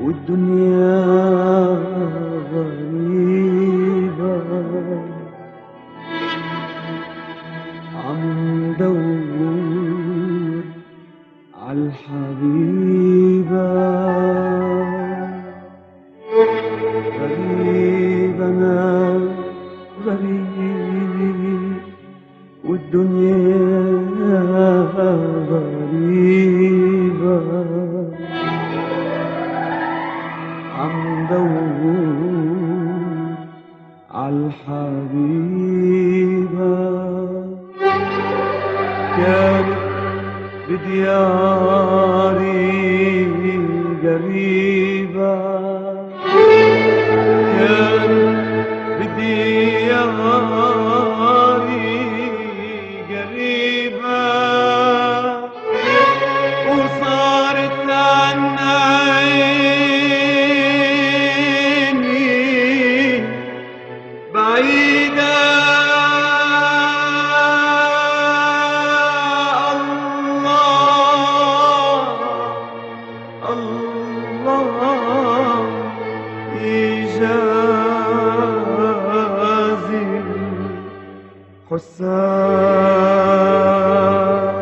والدنيا غريبة، عم دور عالحبيبة. غريب أنا غريب، والدنيا غريبة، عم دور عالحبيبة. كانت بدياري قريبة، كانت بدياري قريبة، وصارت عن عيني بعيدة. الله يجازي الحساد.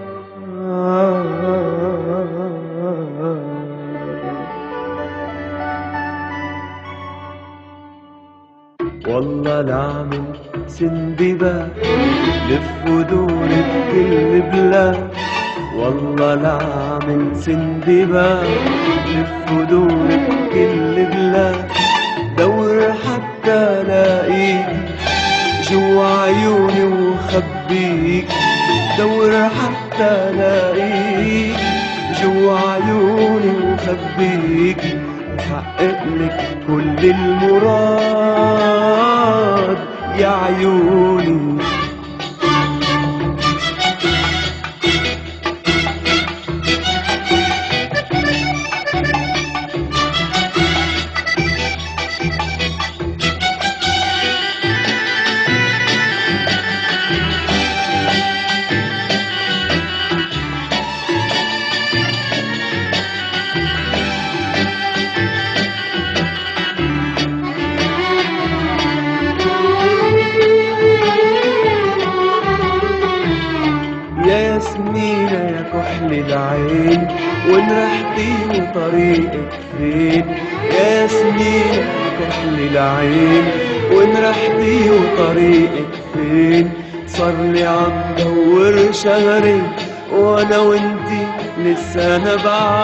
والله العامل سندباد لف ودور بكل بلاد، والله العامل سندباد لف ودور بكل بلاد، دور حتى لاقيك جوا عيوني وخبيك، دور حتى لاقيك جوا عيوني وخبيك، وحقق لك كل المراد يا عيوني. يا ياسمينة يا كحل العين، وين رحتي وطريقك فين؟ يا ياسمينة يا كحل العين، وين رحتي وطريقك فين؟ صارلي عم دور شهرين وانا وانتي لسانا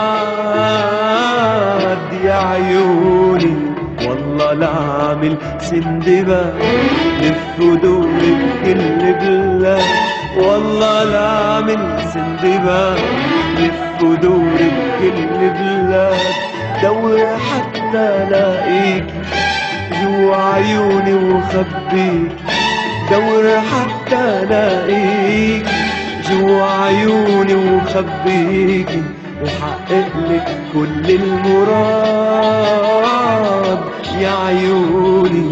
بعاد يا عيوني. والله العامل سندباد لف ودور بكل بلاد، والله العامل سندباد لف ودور بكل بلاد، دور حتى لاقيك جوا عيوني وخبيك، دور حتى لاقيك جوا عيوني وخبيك، وحقق لك كل المراد يا عيوني.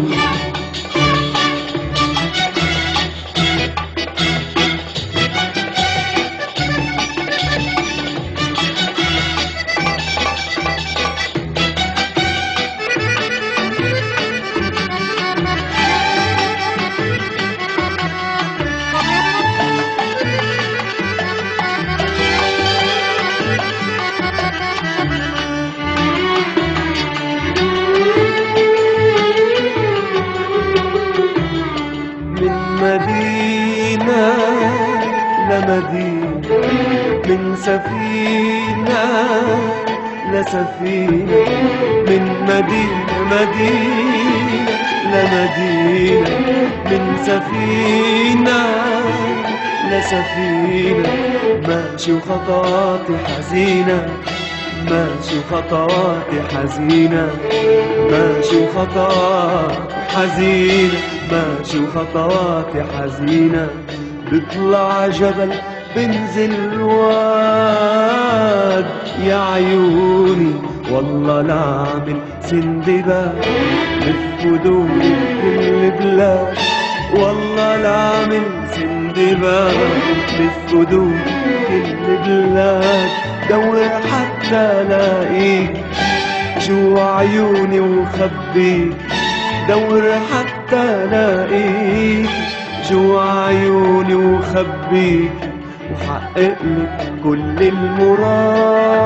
مدينة لمدينة، من سفينة لسفينة، من مدينة مدينة لمدينة، من سفينة لسفينة، ماشي وخطواتي حزينة، ماشي وخطواتي حزينة، ماشي وخطواتي حزينة، ماشي وخطواتي حزينة، بطلع جبل بنزل واد يا عيوني. والله العامل سندباد لف ودور بكل بلاد، والله العامل سندباد لف ودور بكل بلاد، دور حتى لاقيك جوا عيوني وخبيك، دور حتى لاقيك جوا عيوني وخبيك، وحقق لي كل المراد.